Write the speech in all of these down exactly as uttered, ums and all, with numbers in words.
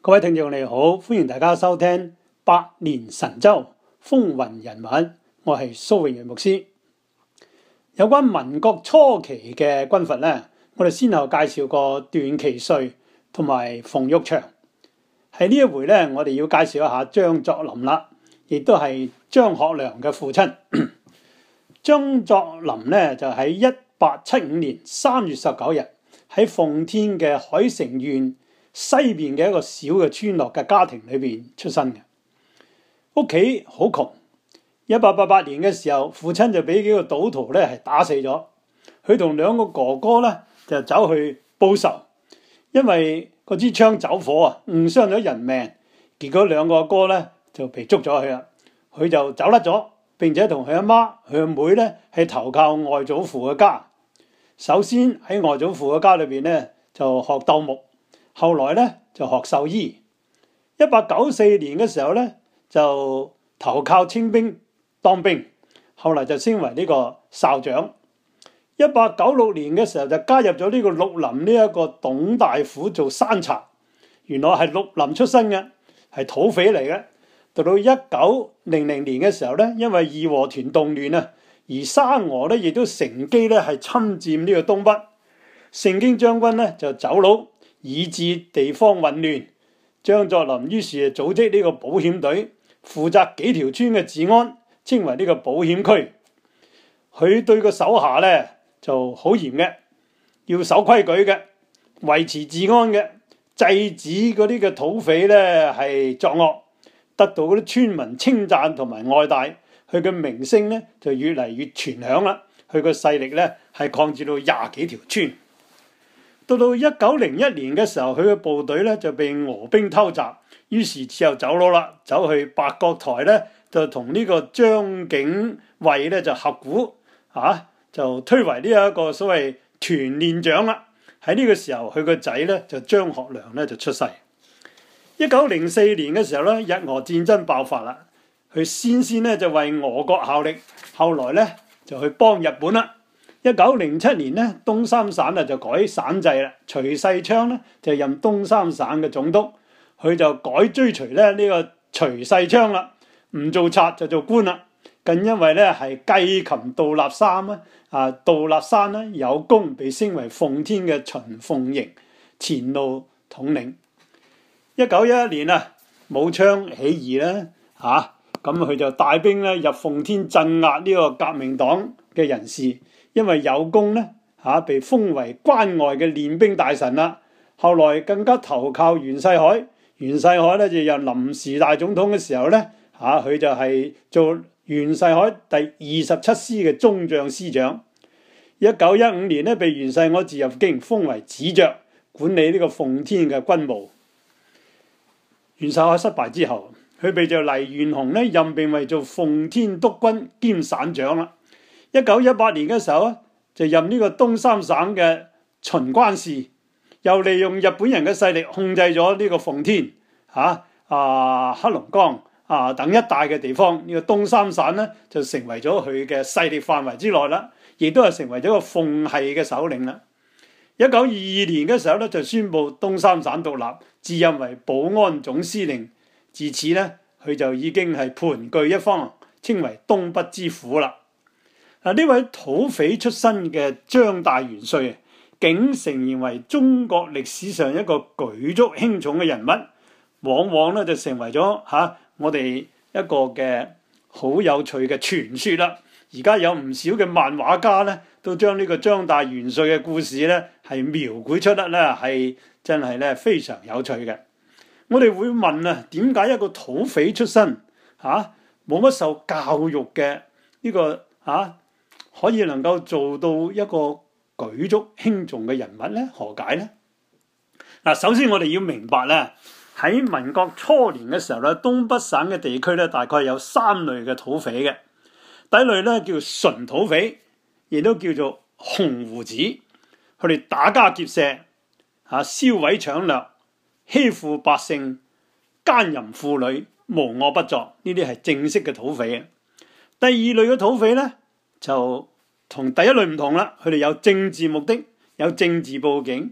各位聽眾你好，歡迎大家收聽百年神州風雲人物，我係蘇永仁牧師。有關民國初期嘅軍閥呢，我哋先後介紹過段祺瑞同埋馮玉祥。喺呢一回呢，我哋要介紹一下張作霖啦，亦都係張學良嘅父親。張作霖呢，就喺一八七五年三月十九日喺奉天嘅海城縣西邊嘅一個小嘅村落嘅家庭裏邊出生嘅，屋企好窮。一八八八年嘅時候，父親就俾幾個賭徒咧係打死咗，佢同兩個哥哥咧就走去報仇，因為嗰支槍走火啊，誤傷咗人命，結果兩個哥咧就被捉咗去啦，佢就走甩咗，並且同佢阿媽、佢阿妹咧係投靠外祖父嘅家。首先喺外祖父嘅家裏邊咧就學鬥木。後來咧就學獸醫，一八九四年嘅時候咧就投靠清兵當兵，後來就升為呢個哨長。一八九六年嘅時候就加入咗呢個綠林呢一個董大府做山賊，原來係綠林出身嘅，係土匪嚟嘅。到到一九零零年嘅時候咧，因為義和團動亂啊，而沙俄咧亦都乘機咧係侵佔呢個東北，盛京將軍咧就走佬。以致地方混亂，張作霖於是組織呢個保險隊，負責幾條村嘅治安，稱為呢個保險區。佢對個手下咧就好嚴嘅，要守規矩嘅，維持治安嘅，制止嗰啲嘅土匪咧係作惡，得到嗰啲村民稱讚同埋愛戴，佢嘅名聲咧就越嚟越傳響啦。佢個勢力咧係擴至到廿幾條村。到到一九零一年嘅時候，佢嘅部隊咧就被俄兵偷襲，於是之後走佬啦，走去八角台咧就同呢個張景惠咧就合股，啊就推為呢一個所謂團練長啦。喺呢個時候，佢個仔咧就張學良咧就出世。一九零四年嘅時候咧，日俄戰爭爆發啦，佢先先咧就為俄國效力，後來咧就去幫日本啦。一九零七年咧，東三省啊就改省制啦，徐世昌咧就任東三省嘅總督，佢就改追隨咧呢個徐世昌啦，唔做賊就做官啦。更因為咧係繼琴杜立山啊，啊杜立山咧有功，被升為奉天嘅巡鳳營前路統領。一九一一年啊，武昌起義啦，嚇咁佢就帶兵咧入奉天鎮壓呢個革命黨嘅人士。因為有功咧，嚇被封為關外嘅練兵大臣啦。後來更加投靠袁世凱，袁世凱咧就任臨時大總統嘅時候咧，嚇佢就係做袁世凱第二十七師嘅中將師長。一九一五年咧，被袁世凱自入京，封為子爵，管理呢個奉天嘅軍務。袁世凱失敗之後，佢被就黎元洪咧任命為做奉天督軍兼省長啦。一九一八年嘅時候啊，就任呢個東三省嘅巡關事，又利用日本人嘅勢力控制咗呢個奉天、嚇啊黑龍江啊等一帶嘅地方。呢、這個東三省咧就成為咗佢嘅勢力範圍之內啦，亦都係成為咗個奉系嘅首領啦。一九二二年嘅時候咧，就宣布東三省獨立，自任為保安總司令。自此咧，佢就已經係盤踞一方，稱為東北之虎啦。嗱，呢位土匪出身嘅張大元帥啊，竟成然為中國歷史上一個舉足輕重嘅人物，往往咧就成為咗嚇、啊、我哋一個嘅好有趣嘅傳說啦。而家有唔少嘅漫畫家咧，都將呢個張大元帥嘅故事咧係描繪出得咧係真係咧非常有趣嘅。我哋會問啊，點解一個土匪出身嚇冇乜受教育嘅呢個嚇？啊可以能夠做到一個舉足輕重嘅人物咧？何解咧？嗱，首先我哋要明白咧，喺民國初年嘅時候咧，東北省嘅地區咧，大概有三類嘅土匪嘅。第一類咧叫純土匪，亦都叫做紅鬍子，佢哋打家劫舍，嚇燒毀搶掠，欺負百姓，奸淫婦女，無惡不作，呢啲係正式嘅土匪啊。第二類嘅土匪咧，就同第一類唔同啦，佢哋有政治目的，有政治報警，佢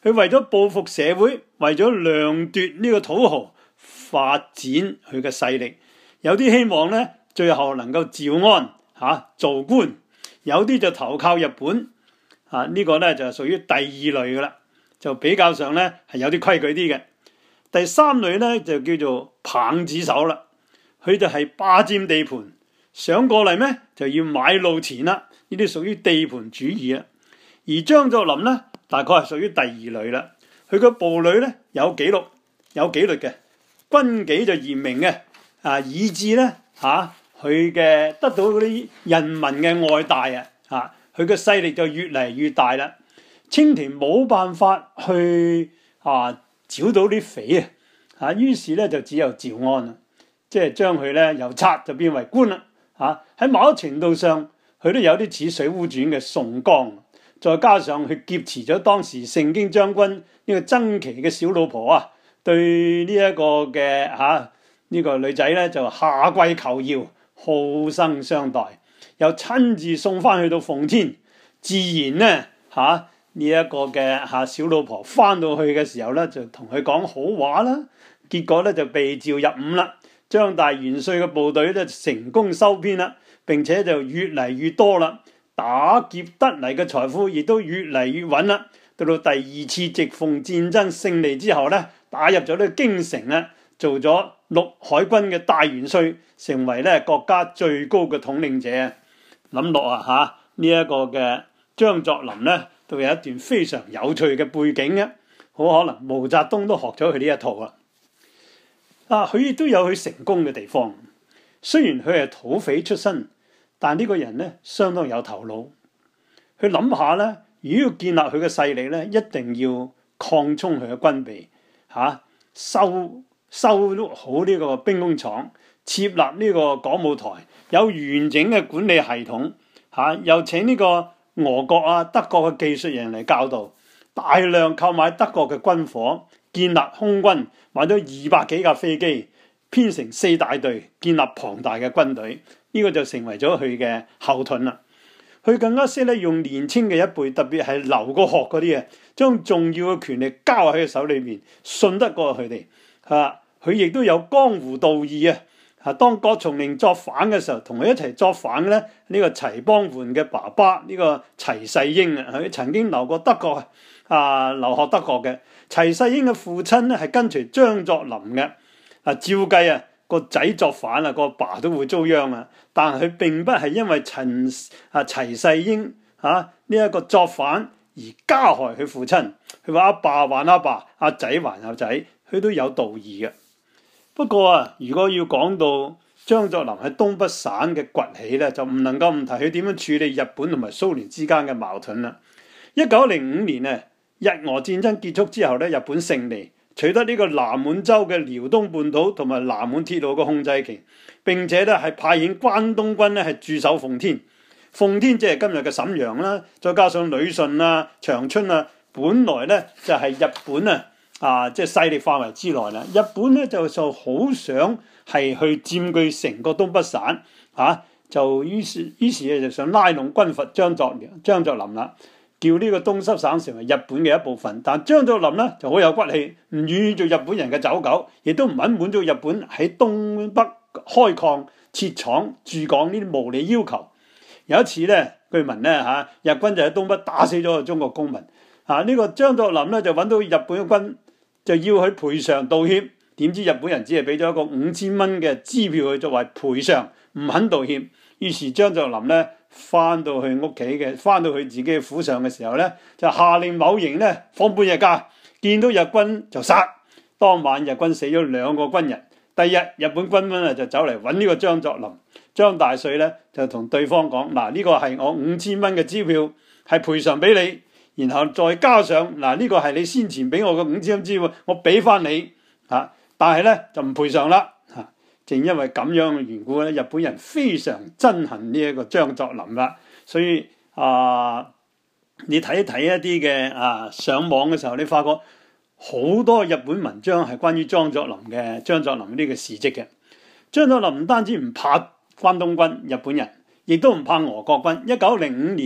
佢為咗報復社會，為咗掠奪呢個土豪，發展佢嘅勢力。有啲希望咧，最後能夠招安吓、啊、做官，有啲就投靠日本。啊，這個、呢個咧就係屬於第二類噶啦，就比較上咧係有啲規矩啲嘅。第三類咧就叫做棒子手啦，佢就係霸佔地盤，想過嚟咩就要買路錢啦，呢啲屬於地盤主義啦。而張作霖咧，大概係屬於第二類啦。佢個部隊咧有紀律，有紀律嘅，軍紀就嚴明嘅，啊，以致咧嚇佢嘅得到嗰啲人民嘅愛戴啊，嚇佢嘅勢力就越嚟越大啦。清廷冇辦法去啊剿到啲匪啊，嚇於是咧就只有招安啦，即係將佢咧由賊就變為官啦。嚇喺某一程度上，佢都有啲似《水滸傳》嘅宋江。再加上佢劫持咗當時盛京將軍呢個曾琦嘅小老婆啊，對呢一個嘅嚇呢個女仔咧就下跪求饒，好生相待，又親自送翻去到奉天。自然咧嚇呢一個嘅嚇小老婆翻到去嘅時候咧，就同佢講好話啦。結果咧就被召入伍啦，張大元帥嘅部隊咧成功收編啦，並且就越嚟越多啦。打劫得嚟嘅財富亦都越嚟越穩啦。到到第二次直奉戰爭勝利之後咧，打入咗呢個京城咧，做咗陸海軍嘅大元帥，成為咧國家最高嘅統領者。諗落啊嚇呢一個嘅張作霖咧，都有一段非常有趣嘅背景嘅，好可能毛澤東都學咗佢呢一套啦。啊，佢亦都有佢成功嘅地方，雖然佢係土匪出身。但呢個人咧相當有頭腦，佢諗下咧，如果要建立佢嘅勢力咧，一定要擴充佢嘅軍備，嚇、啊、修修好呢個兵工廠，設立呢個講武台，有完整嘅管理系統，嚇、啊、又請呢個俄國啊、德國嘅技術人嚟教導，大量購買德國嘅軍火，建立空軍，買咗二百幾架飛機，編成四大隊，建立龐大嘅軍隊。呢個就成為咗佢嘅後盾啦。佢更加識咧用年青嘅一輩，特別係留過學嗰啲啊，將重要嘅權力交喺佢手裏面，信得過佢哋。嚇，佢亦都有江湖道義啊。嚇，當郭松齡作反嘅時候，同佢一齊作反嘅咧，呢個齊邦媛嘅爸爸呢個齊世英啊，佢曾經留過德國啊，留學德國嘅。齊世英嘅父親咧係跟隨張作霖嘅。啊，照計啊。個仔作反啊，個爸都會遭殃啊！但係佢並不係因為陳啊齊世英啊呢一個作反而加害佢父親。佢話阿爸還阿爸，阿仔還阿仔，佢都有道義嘅。不過啊，如果要講到張作霖喺東北省嘅崛起咧，就唔能夠唔提佢點樣處理日本同埋蘇聯之間嘅矛盾啦。一九零五年啊，日俄戰爭結束之後咧，日本勝利。取得呢個南滿洲嘅遼東半島同埋南滿鐵路嘅控制權，並且咧係派遣關東軍咧係駐守奉天。奉天即係今日嘅瀋陽啦，再加上旅順啊、長春啊，本來咧就係日本啊啊即係勢力範圍之內啦。日本咧就就好想係去佔據成個東北省，嚇、啊、就於是於是咧就想拉攏軍閥張作張作霖啦。叫呢個東濕省成為日本嘅一部分，但張作霖咧就好有骨氣，唔願意做日本人嘅走狗，亦都唔肯滿足日本喺東北開礦、設廠、駐港呢啲無理要求。有一次咧，據聞咧嚇，日軍就喺東北打死咗個中國公民，啊呢、這個張作霖咧就揾到日本嘅軍，就要佢賠償道歉，點知日本人只係俾咗一個五千蚊嘅支票佢作為賠償，唔肯道歉。於是張作霖咧翻到去屋企嘅，翻到去自己嘅府上嘅時候咧，就下令某營咧放半日假，見到日軍就殺。當晚日軍死咗兩個軍人。第二日日本軍軍啊就走嚟揾呢個張作霖，張大帥咧就同對方講：嗱，呢個係我五千蚊嘅支票，係賠償俾你，然後再加上嗱呢個係你先前俾我嘅五千蚊支票，我俾翻你嚇，但係咧就唔賠償啦。正因為咁樣嘅緣故咧，日本人非常憎恨呢一個張作霖啦。所以啊、呃，你睇一睇一啲嘅啊上網嘅時候，你發覺好多日本文章係關於張作霖嘅張作霖呢個事蹟嘅。張作霖唔單止唔怕關東軍日本人，亦都唔怕俄國軍。一九零五年啊，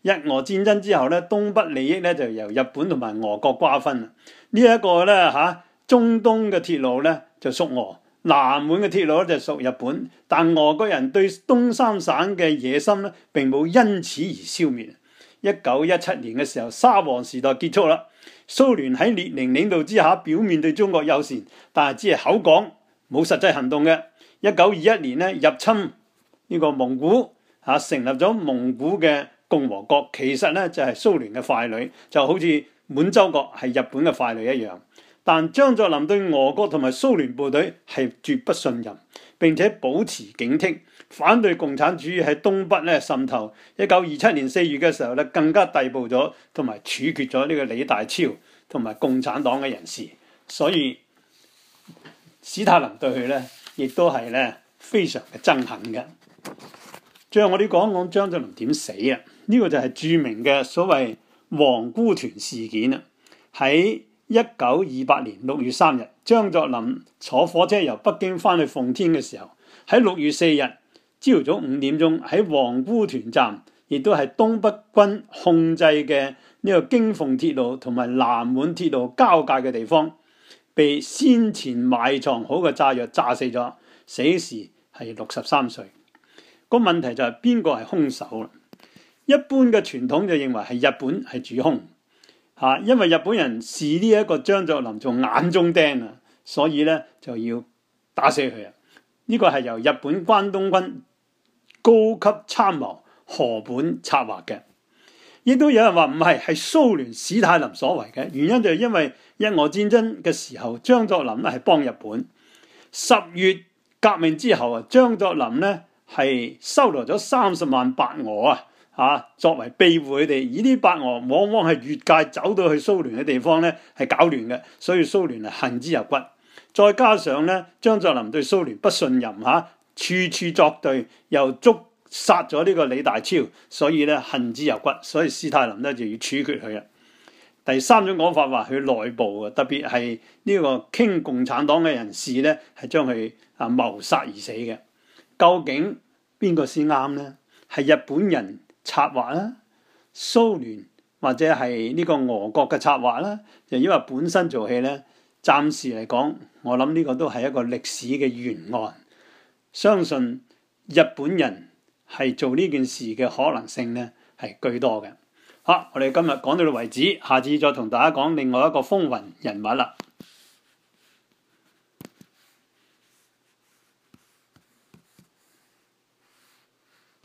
日俄戰爭之後咧，東北利益咧就由日本同埋俄國瓜分啦。呢、這、一個咧嚇中東嘅鐵路咧就屬俄，南滿嘅鐵路咧就屬日本。但俄國人對東三省嘅野心咧並冇因此而消滅。一九一七年嘅時候，沙皇時代結束啦。蘇聯喺列寧領導之下，表面對中國友善，但係只係口講，冇實際行動嘅。一九二一年咧入侵呢個蒙古，嚇成立咗蒙古嘅共和國，其實咧就係蘇聯嘅傀儡，就好似滿洲國係日本嘅傀儡一樣。但張作霖對俄國同埋蘇聯部隊係絕不信任，並且保持警惕，反對共產主義喺東北咧滲透。一九二七年四月嘅時候咧，更加逮捕咗同埋處決咗呢個李大釗同埋共產黨嘅人士。所以史太林對佢咧，亦都係咧非常嘅憎恨嘅。最後我哋講講張作霖點死啊？呢、這個就係著名嘅所謂皇姑屯事件啊！喺一九二八年六月三日，張作霖坐火車由北京翻去奉天嘅時候，喺六月四日朝早五點鐘喺皇姑屯站，亦都係東北軍控制嘅呢個京鳳鐵路同埋南滿鐵路交界嘅地方，被先前埋藏好嘅炸藥炸死咗，死時係六十三歲。個問題就係邊個係兇手啦？一般嘅傳統就認為係日本係主兇。嚇，因為日本人視呢一個張作霖做眼中釘啊，所以咧就要打死佢啊！呢、這個係由日本關東軍高級參謀河本策劃嘅。亦都有人話唔係，係蘇聯史太林所為嘅。原因就係因為日俄戰爭嘅時候，張作霖咧係幫日本。十月革命之後啊，張作霖咧係收羅咗三十萬白俄啊！啊，作為庇護佢哋，而啲白俄往往係越界走到去蘇聯嘅地方咧，係搞亂嘅，所以蘇聯係恨之入骨。再加上咧，張作霖對蘇聯不信任嚇、啊，處處作對，又捉殺咗呢個李大釗，所以咧恨之入骨，所以史太林咧就要處決佢啊。第三種講法話佢內部啊，特別係呢個傾共產黨嘅人士咧，係將佢啊謀殺而死嘅。究竟邊個先啱咧？係日本人策劃啦，蘇聯或者係呢個俄國嘅策劃啦，就因為本身做戲咧，暫時嚟講，我諗呢個都係一個歷史嘅懸案。相信日本人係做呢件事嘅可能性咧係居多嘅。好，我哋今日講到到為止，下次再同大家講另外一個風雲人物啦。